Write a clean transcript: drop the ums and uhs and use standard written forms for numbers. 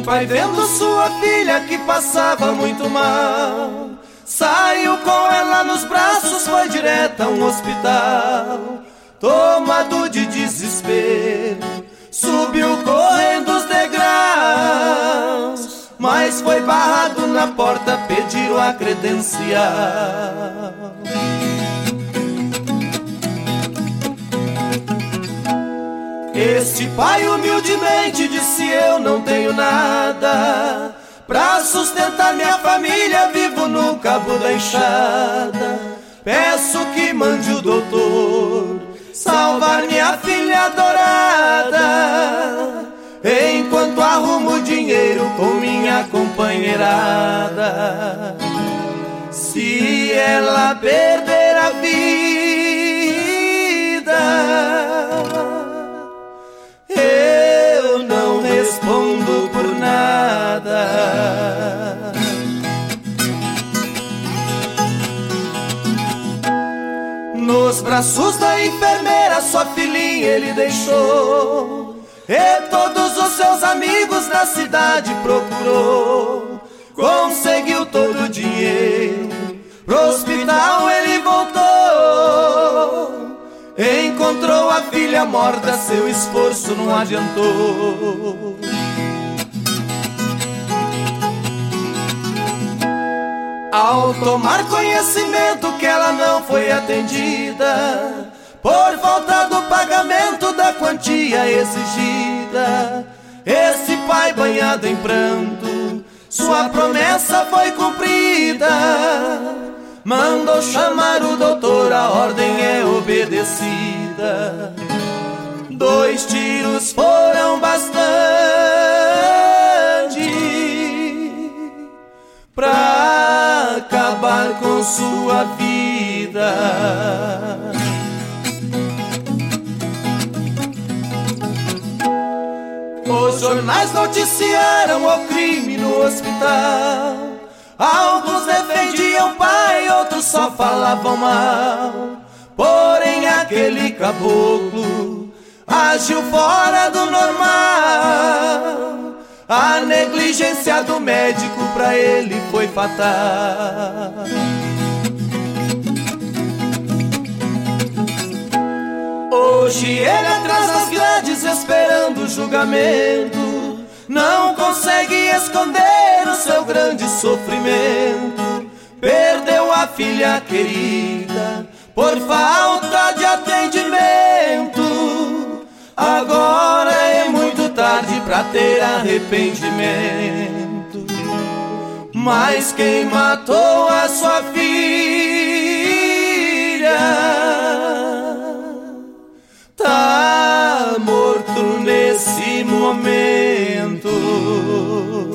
pai, vendo sua filha que passava muito mal, saiu com ela nos braços, foi direto a um hospital. Tomado de desespero, subiu correndo os degraus, mas foi barrado na porta, pediu a credencial. Este pai humildemente disse: eu não tenho nada pra sustentar minha família, vivo no cabo da enxada. Peço que mande o doutor salvar minha filha adorada, enquanto arrumo dinheiro com minha companheirada. Se ela perder a vida, eu não respondo por nada. Nos braços da enfermeira sua filhinha ele deixou, e todos os seus amigos na cidade procurou. Conseguiu todo o dinheiro, pro hospital ele voltou. Encontrou a filha morta, seu esforço não adiantou. Ao tomar conhecimento que ela não foi atendida, por falta do pagamento da quantia exigida, esse pai, banhado em pranto, sua promessa foi cumprida. Mandou chamar o doutor, a ordem é obedecida. 2 tiros foram bastante pra acabar com sua vida. Os jornais noticiaram o crime no hospital. Alguns defendiam o pai, outros só falavam mal. Porém aquele caboclo agiu fora do normal. A negligência do médico pra ele foi fatal. Hoje ele atrás das grades esperando o julgamento, não consegue esconder o seu grande sofrimento. Perdeu a filha querida por falta de atendimento. Agora é muito tarde pra ter arrependimento. Mas quem matou a sua filha tá morto nesse momento.